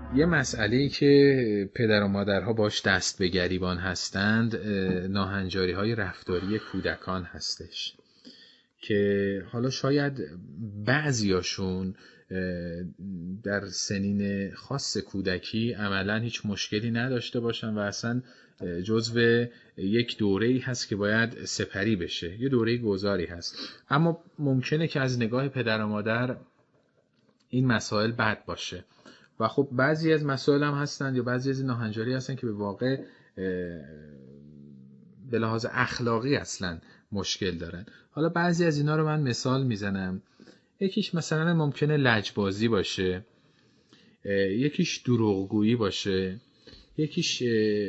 یه مسئله‌ای که پدر و مادرها باش دست به گریبان هستند ناهنجاری‌های رفتاری کودکان هستش که حالا شاید بعضیاشون در سنین خاص کودکی عملاً هیچ مشکلی نداشته باشن و اصلا جزو یک دوره‌ای هست که باید سپری بشه، یه دوره گذاری هست، اما ممکنه که از نگاه پدر و مادر این مسائل بد باشه و خب بعضی از مسائل هم هستند یا بعضی از ناهنجاری هستن که به واقع به لحاظ اخلاقی اصلا مشکل دارن. حالا بعضی از اینا رو من مثال میزنم. یکیش مثلا ممکنه لجبازی باشه، یکیش دروغگویی باشه، یکیش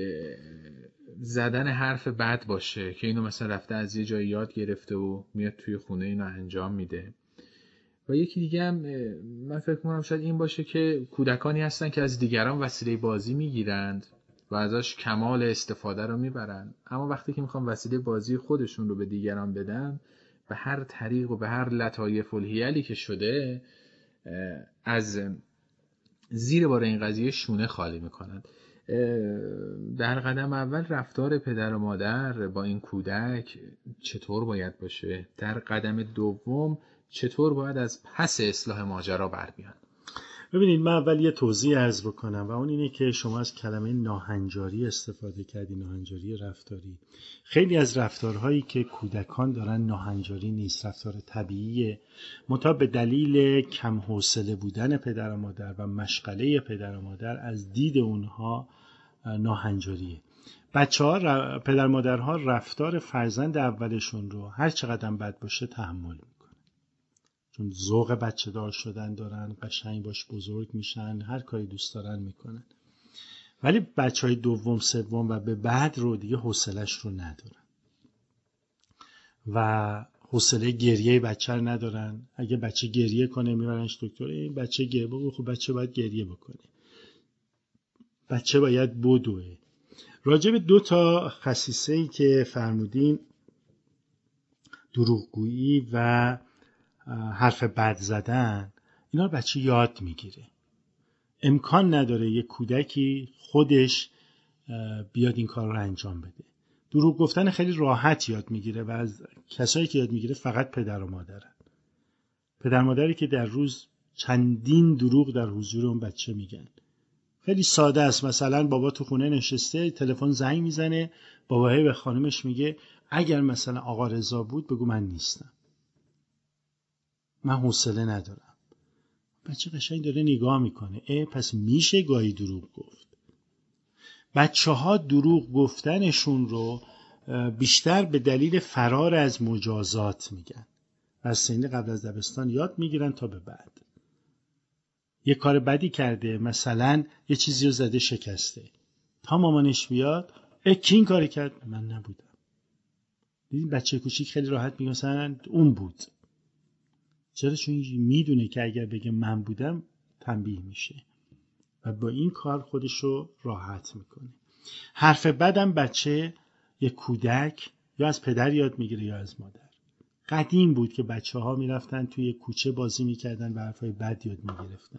زدن حرف بد باشه که اینو مثلا رفته از یه جای یاد گرفته و میاد توی خونه اینو انجام میده. و یکی دیگه هم من فکر می‌کنم شاید این باشه که کودکانی هستن که از دیگران وسیله بازی میگیرند و ازش کمال استفاده رو میبرن، اما وقتی که میخوام وسیله بازی خودشون رو به دیگران بدن، به هر طریق و به هر لطایف الحیلی که شده از زیر بار این قضیه شونه خالی میکنند. در قدم اول رفتار پدر و مادر با این کودک چطور باید باشه؟ در قدم دوم چطور باید از پس اصلاح ماجرا بر بیان؟ ببینید، من اول یه توضیح عرض بکنم و اون اینه که شما از کلمه ناهنجاری استفاده کردی، ناهنجاری رفتاری. خیلی از رفتارهایی که کودکان دارن ناهنجاری نیست، رفتار طبیعیه، منتها به دلیل کم حوصله بودن پدر و مادر و مشغله پدر و مادر از دید اونها ناهنجاریه. بچه‌ها، پدر مادرها رفتار فرزند اولشون رو هر چقدر بد باشه تحمل میکنن، چون ذوق بچه دار شدن دارن، قشنگ باش بزرگ میشن، هر کاری دوست دارن میکنن. ولی بچهای دوم سوم و به بعد رو دیگه حوصلش رو ندارن و حوصله گریه بچه رو ندارن. اگه بچه گریه کنه میبرنش دکتر، این بچه گریه بگو، خب بچه باید گریه بکنه، بچه باید بدوه. راجع به 2 تا خصیصه‌ای که فرمودین، دروغگویی و حرف بد زدن، اینا رو بچه یاد میگیره. امکان نداره یک کودکی خودش بیاد این کار رو انجام بده. دروغ گفتن خیلی راحت یاد میگیره و از کسایی که یاد میگیره فقط پدر و مادرن. پدر مادری که در روز چندین دروغ در حضور اون بچه میگن. خیلی ساده است. مثلا بابا تو خونه نشسته، تلفن زنگ میزنه، بابا به خانمش میگه اگر مثلا آقا رضا بود بگو من نیستم، من حوصله ندارم. بچه قشنگ داره نگاه میکنه، پس میشه گاهی دروغ گفت. بچه ها دروغ گفتنشون رو بیشتر به دلیل فرار از مجازات میگن و از سن قبل از دبستان یاد میگیرن تا به بعد. یه کار بدی کرده، مثلا یه چیزی رو زده شکسته، تا مامانش بیاد کی این کاری کرد؟ من نبودم. دیدین بچه کوچیک خیلی راحت میگه مثلا اون بود. چرا؟ چون میدونه که اگر بگه من بودم تنبیه میشه و با این کار خودشو راحت میکنه. حرف بدم بچه، یک کودک، یا از پدر یاد میگیره یا از مادر. قدیم بود که بچه ها میرفتن توی کوچه بازی میکردن و حرفای بد یاد میگرفتن.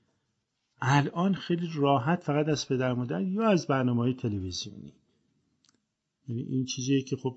الان خیلی راحت فقط از پدر و مادر یا از برنامه‌های تلویزیونی. یعنی این چیزیه که خب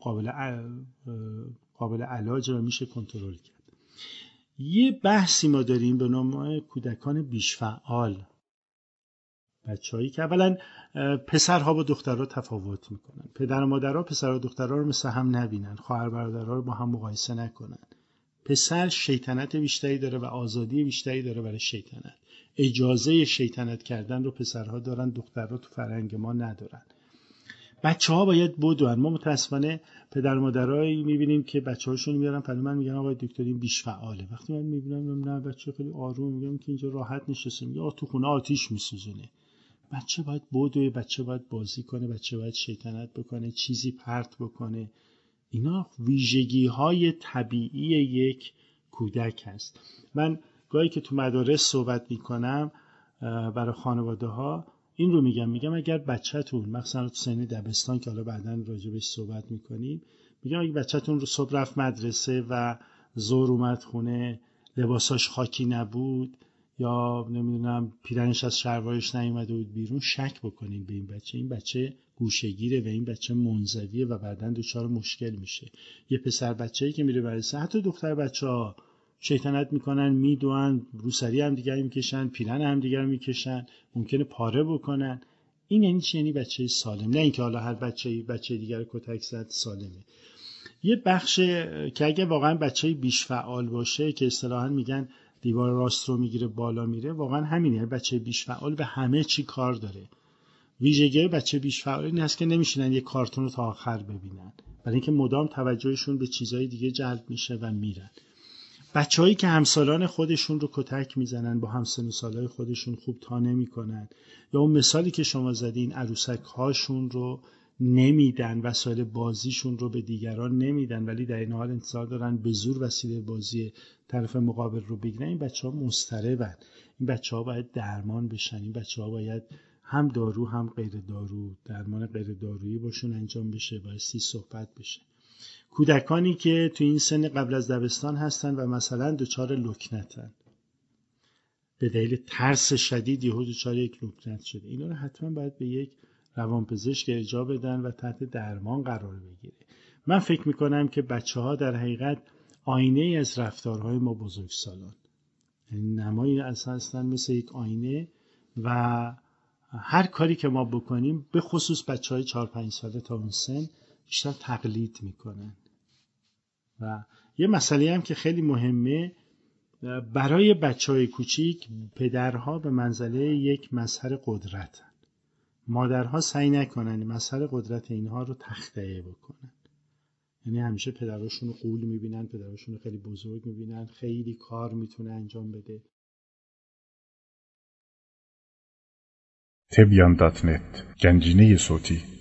قابل علاج و میشه کنترل کرد. یه بحثی ما داریم به نام کودکان بیش‌فعال. بچه‌هایی که اولا پسرها با دخترها تفاوت میکنن. پدر و مادرها پسر و دخترها رو مثل هم نبینن، خواهر برادرها رو با هم مقایسه نکنن. پسر شیطنت بیشتری داره و آزادی بیشتری داره برای شیطنت. اجازه شیطنت کردن رو پسرها دارن، دخترها تو فرهنگ ما ندارن. بچه‌ها باید بدون. ما متاسفانه پدر و مادرایی می‌بینیم که بچه‌هاشون میارن پیش من میگن آقای دکتر این بیش‌فعاله. وقتی من می‌بینم نه بچه خیلی آروم، میگم که اینجا راحت نشسته، میگه تو خونه آتیش میسوزونه. بچه باید بدوه، بچه باید بازی کنه، بچه باید شیطنت بکنه، چیزی پرت بکنه. اینا ویژگی‌های طبیعی یک کودک هست. من گاهی که تو مدارس صحبت می‌کنم برای خانواده‌ها این رو میگم اگر بچه‌تون مثلا تو سن دبستان که حالا بعداً راجع بهش صحبت می‌کنیم، میگم اگه بچه‌تون رو صبح رفت مدرسه و ظهر اومد خونه لباساش خاکی نبود، یا نمیدونم پیرنش از شلوارش نیومده بود بیرون، شک بکنین به این بچه گوشه‌گیره و این بچه منزویه و بعداً دچار مشکل میشه. یه پسر بچه‌ای که میره برسه، حتی دختر بچه‌ها شیطنت میکنن، میدوئن، روسری هم دیگر میکشن، پیرن هم دیگر میکشن، ممکنه پاره بکنن. این یعنی چی؟ یعنی بچه سالم، نه اینکه حالا هر بچه دیگر کتک زد سالمه. یه بخش که اگه واقعا بچه بیش فعال باشه که اصطلاحاً میگن دیوار راست رو میگیره بالا میره، واقعا همینه. بچه بیش فعال به همه چی کار داره. ویژگی بچه بیش فعال این هست که نمیشینن یه کارتون رو تا آخر ببینن، برای اینکه مدام توجهشون به چیزهای دیگه جلب میشه و میرن. بچه‌هایی که همسالان خودشون رو کتک میزنن، با همسن و سالای خودشون خوب تا نمیکنن، یا اون مثالی که شما زدین عروسک هاشون رو نمیدن، وسایل بازیشون رو به دیگران نمیدن، ولی در این حال انتظار دارن به زور وسیله بازی طرف مقابل رو بگیرن، این بچه‌ها مضطربن. این بچه‌ها باید درمان بشن. این بچه‌ها باید هم دارو هم غیر دارو، درمان غیر دارویی باشون انجام بشه، بایستی صحبت بشه. کودکانی که تو این سن قبل از دبستان هستن و مثلا دچار لکنتن، به دلیل ترس شدید یهو دچار یک لکنت شده، اینا رو حتما باید به یک روانپزشک ارجاع بدن و تحت درمان قرار بگیره. من فکر میکنم که بچه‌ها در حقیقت آینه ای از رفتارهای ما بزرگسالان، یعنی نمایی اساساً مثل یک آینه، و هر کاری که ما بکنیم، به خصوص بچه‌های 4-5 ساله تا اون سن، بیشتر تقلید میکنن. و یه مسئله هم که خیلی مهمه، برای بچه‌های کوچیک پدرها به منزله یک مظهر قدرتن. مادرها سعی نکنن مظهر قدرت اینها رو تخطئه بکنن. یعنی همیشه پدراشون رو غول میبینن، پدراشون رو خیلی بزرگ میبینن، خیلی کار میتونه انجام بده. تبیان.net گنجینه صوتی